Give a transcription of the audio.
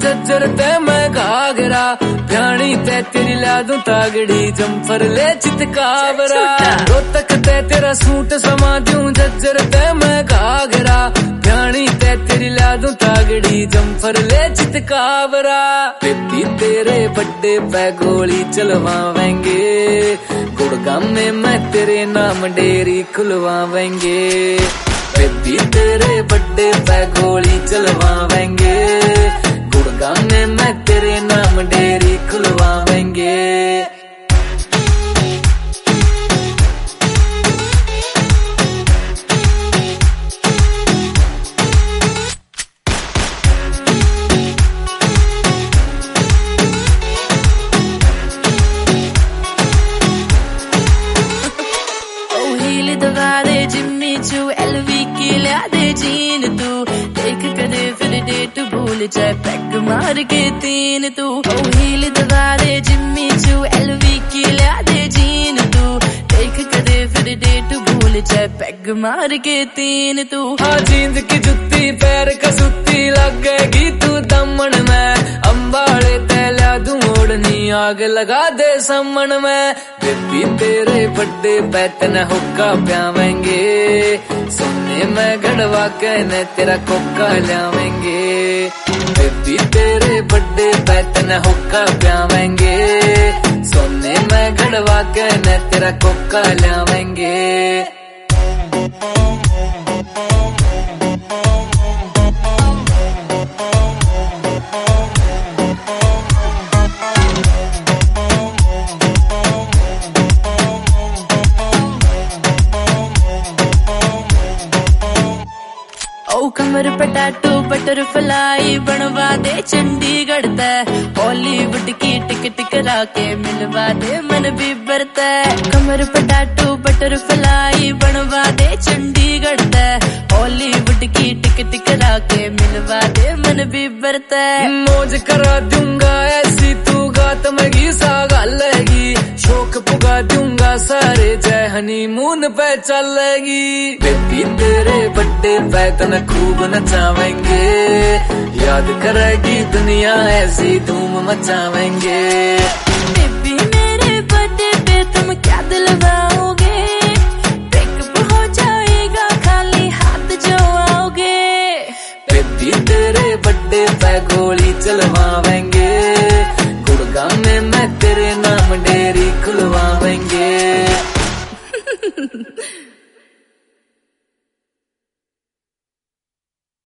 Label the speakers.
Speaker 1: जज्जर ते मैं घाघरा, प्याणी ते तेरी ला दूं तागड़ी, जम्फर ले चितकावरा। रोहतक ते तेरा सूट समा दूं, जज्जर ते मैं घाघरा, प्याणी ते तेरी ला दूं तागड़ी, जम्फर ले चितकावरा। बेबी तेरे बड्डे पे गोली चलवावेंगे, गुड़गांव में मैं तेरे नाम डेरी खुलवावेंगे। बेबी तेरे बड्डे पे गोली चलवावेंगे, गुड़गांव में मैं तेरे नाम डेरी खुलवावेंगे। चाहे पैक मार के तीन तू, हील दबा दे जिम्मी चू, एलवी की ला दे जीन तू, देख कदे फिर डेट भूल चाहे पैग मार के तीन तू। हाँ जींद की जुत्ती पैर कसूती लगेगी तू दमन में, अंबाड़े तैला दूं ओढ़नी आग लगा दे समन में। बेबी तेरे बड्डे पे तने हुक्का प्यावेंगे, सोने में गड़वा के न तेरा कोका लावेंगे। बेबी तेरे बड्डे पे तने हुक्का प्यावेंगे, सोने में गड़वा के न तेरा कोका लावेंगे। कमर पे टैटू बटरफ्लाई बनवा दे चंडीगढ़ तय, बॉलीवुड की टिकट करा के मिलवा दे मन भी बरता। कमर पे टैटू बटरफ्लाई बनवा दे चंडीगढ़ तय, बॉलीवुड की टिकट करा के मिलवा दे मन भी बरता। मौज करा दूंगा ऐसी तू गात मगी सा गालेगी, शौक पुगा दूंगा सारे जय हनीमून पे चलेगी। बेबी तेरे बड्डे पे तने खूब नचावेंगे, याद करेगी दुनिया ऐसी धूम मचावेंगे। बेबी मेरे बर्थडे पे तुम क्या दिलवाओगे, पिकअप हो जाएगा खाली हाथ जो आओगे। बेबी तेरे बर्थडे पे गोली चलवावेंगे, गुड़गांव में मैं तेरे नाम डेरी खुलवावेंगे।